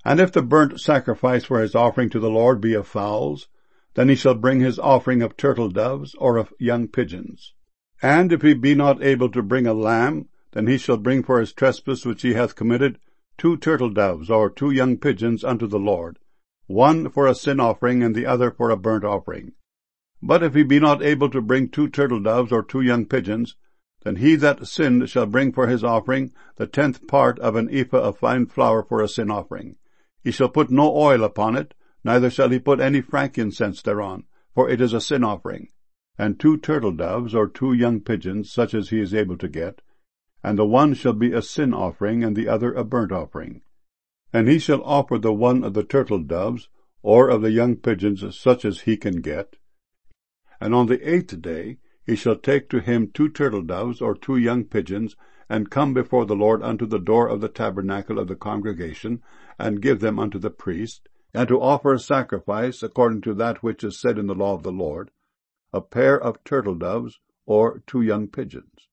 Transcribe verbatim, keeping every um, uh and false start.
And if the burnt sacrifice for his offering to the Lord be of fowls, then he shall bring his offering of turtle-doves, or of young pigeons. And if he be not able to bring a lamb, then he shall bring for his trespass which he hath committed two turtle-doves, or two young pigeons unto the Lord, one for a sin offering, and the other for a burnt offering. But if he be not able to bring two turtle-doves, or two young pigeons, then he that sinned shall bring for his offering the tenth part of an ephah of fine flour for a sin offering. He shall put no oil upon it, neither shall he put any frankincense thereon, for it is a sin offering. And two turtle-doves, or two young pigeons, such as he is able to get, and the one shall be a sin offering, and the other a burnt offering. And he shall offer the one of the turtle-doves, or of the young pigeons, such as he can get. And on the eighth day he shall take to him two turtle-doves, or two young pigeons, and come before the Lord unto the door of the tabernacle of the congregation, and give them unto the priest, and to offer a sacrifice according to that which is said in the law of the Lord, a pair of turtle-doves, or two young pigeons.